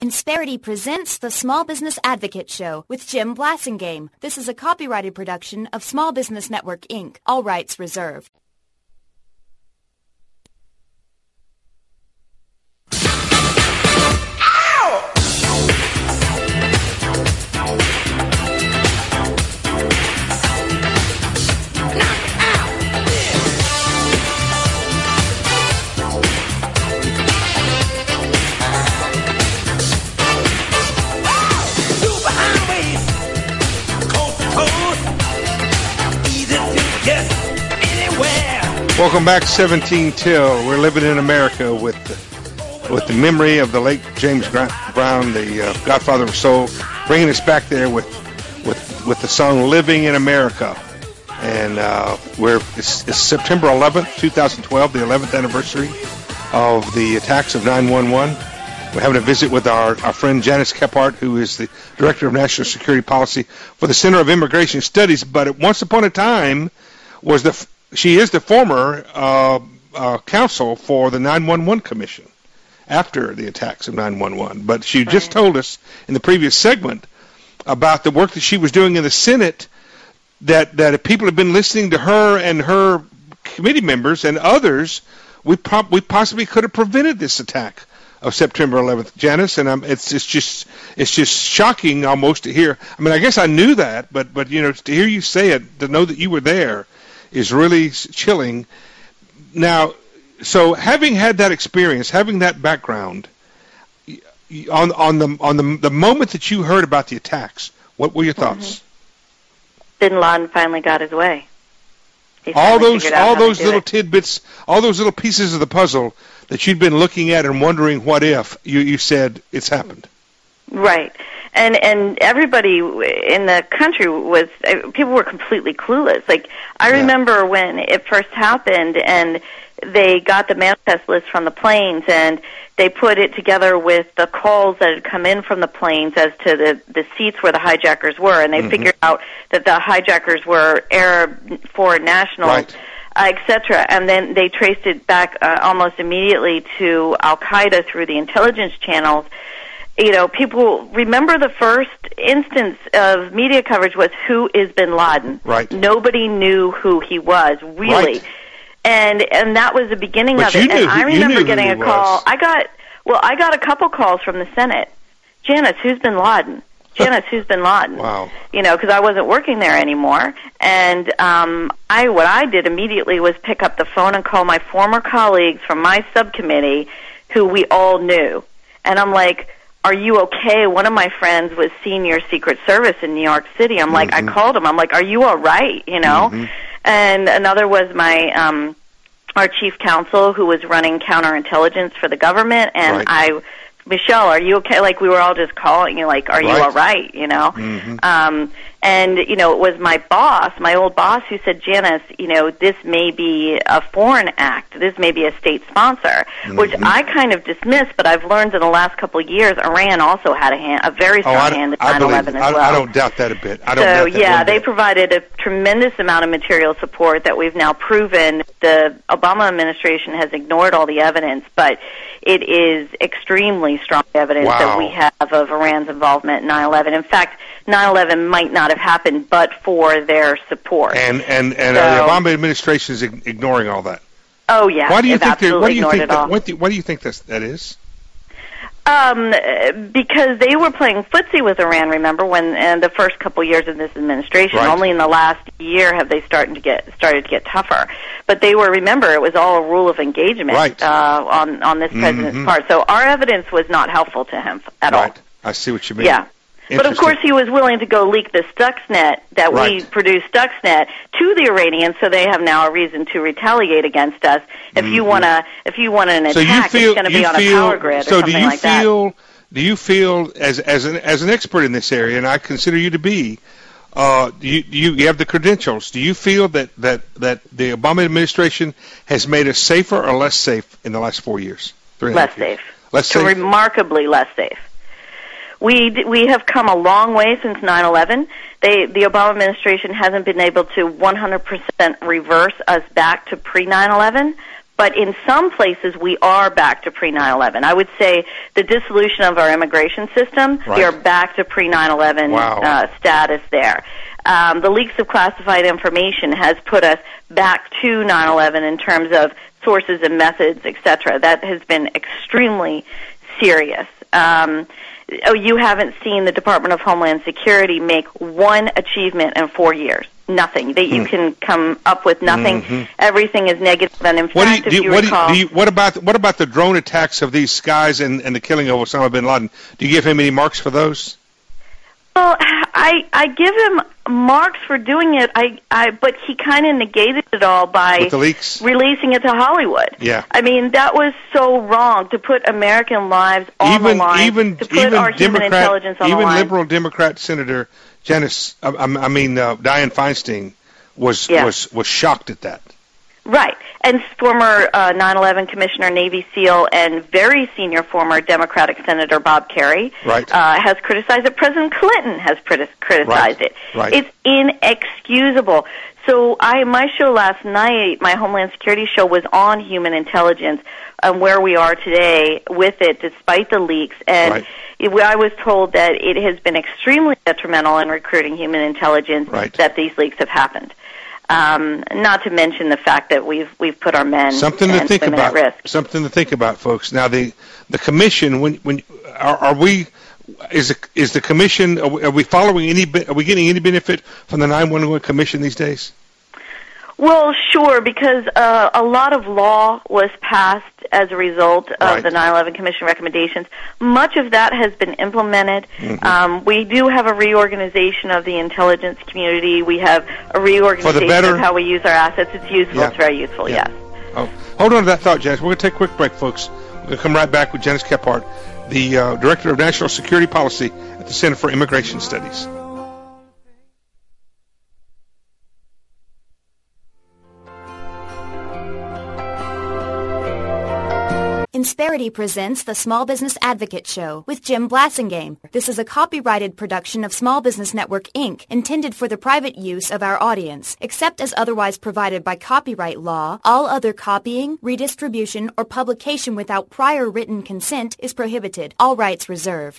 Insperity presents the Small Business Advocate Show with Jim Blasingame. This is a copyrighted production of Small Business Network, Inc. All rights reserved. Welcome back, 17 Till. We're living in America with the memory of the late James Brown, the Godfather of Soul, bringing us back there with the song "Living in America." And it's September 11th, 2012, the 11th anniversary of the attacks of 9/11. We're having a visit with our friend Janice Kephart, who is the Director of National Security Policy for the Center of Immigration Studies. But once upon a time, she is the former counsel for the 9/11 Commission after the attacks of 9/11. But she just told us in the previous segment about the work that she was doing in the Senate, that if people have been listening to her and her committee members and others, we possibly could have prevented this attack of September 11th, Janice. And it's just shocking almost to hear. I mean, I guess I knew that, but to hear you say it, to know that you were there, is really chilling. Now, so having had that experience, having that background, on the moment that you heard about the attacks, what were your thoughts? Bin Laden finally got his way. All those little tidbits, all those little pieces of the puzzle that you'd been looking at and wondering what if, you said it's happened. Right. And everybody in the country people were completely clueless. Like, I remember when it first happened and they got the manifest list from the planes and they put it together with the calls that had come in from the planes as to the seats where the hijackers were, and they figured out that the hijackers were Arab foreign nationals, etc. And then they traced it back almost immediately to Al-Qaeda through the intelligence channels. People remember the first instance of media coverage was, who is Bin Laden? Right. Nobody knew who he was, really. Right. And that was the beginning of it. And I remember getting a call. I got a couple calls from the Senate. Janice, who's Bin Laden? Janice, who's Bin Laden? Wow. Because I wasn't working there anymore. And what I did immediately was pick up the phone and call my former colleagues from my subcommittee, who we all knew. And I'm like, are you okay? One of my friends was senior Secret Service in New York City. I'm like, I called him. I'm like, are you all right? And another was my our chief counsel, who was running counterintelligence for the government. And Michelle, are you okay? Like, we were all just calling you, like, are you all right? And, it was my boss, my old boss, who said, Janice, this may be a foreign act. This may be a state sponsor, which I kind of dismissed, but I've learned in the last couple of years, Iran also had a very strong hand in 9/11 as well. I don't doubt that a bit. They provided a tremendous amount of material support that we've now proven. The Obama administration has ignored all the evidence, but it is extremely strong evidence that we have of Iran's involvement in 9/11. In fact, 9/11 might not have happened but for their support. And the Obama administration is ignoring all that. Oh yeah. Why do you think absolutely ignored it all. What do you think that is? Because they were playing footsie with Iran, remember, when the first couple years of this administration. Right. Only in the last year have they started to get tougher. But they were, remember, it was all a rule of engagement on this president's part. So our evidence was not helpful to him at all. I see what you mean. Yeah. But of course he was willing to go leak the Stuxnet that we produced Stuxnet to the Iranians, so they have now a reason to retaliate against us. If you want an attack, it's going to be on a power grid or something like that. Do you feel, as an expert in this area, and I consider you to be, you have the credentials? Do you feel that the Obama administration has made us safer or less safe in the last 4 years? Less safe. Less safe. Remarkably less safe. We have come a long way since 9/11. The Obama administration hasn't been able to 100% reverse us back to pre-9/11, But in some places, we are back to pre-9/11. I would say the dissolution of our immigration system, we are back to pre-9/11 status there. The leaks of classified information has put us back to 9/11 in terms of sources and methods, etc. That has been extremely serious. You haven't seen the Department of Homeland Security make one achievement in 4 years. Nothing. That you can come up with nothing. Mm-hmm. Everything is negative. And in fact, if you recall, what about the drone attacks of these guys and the killing of Osama bin Laden? Do you give him any marks for those? Well, I give him marks for doing it. But he kind of negated it all by with the leaks? Releasing it to Hollywood. Yeah. I mean, that was so wrong to put American lives on the line. To put our human intelligence on the line. Even liberal Democrat Senator Dianne Feinstein was shocked at that. Right. And former 9/11 Commissioner, Navy SEAL, and very senior former Democratic Senator Bob Kerrey has criticized it. President Clinton has criticized it. Right. It's inexcusable. So my show last night, my Homeland Security show, was on human intelligence and where we are today with it, despite the leaks. And I was told that it has been extremely detrimental in recruiting human intelligence that these leaks have happened. Not to mention the fact that we've put our men and women at risk. Something to think about, folks. Now, the commission. Are the commission? Are we following are we getting any benefit from the 911 Commission these days? Well, sure, because a lot of law was passed as a result of the 9/11 Commission recommendations. Much of that has been implemented. Mm-hmm. We do have a reorganization of the intelligence community. We have a reorganization of how we use our assets. It's useful. Yeah. It's very useful, yes. Oh, hold on to that thought, Janice. We're going to take a quick break, folks. We're going to come right back with Janice Kephart, the Director of National Security Policy at the Center for Immigration Studies. Insperity presents the Small Business Advocate Show with Jim Blasingame. This is a copyrighted production of Small Business Network, Inc., intended for the private use of our audience. Except as otherwise provided by copyright law, all other copying, redistribution, or publication without prior written consent is prohibited. All rights reserved.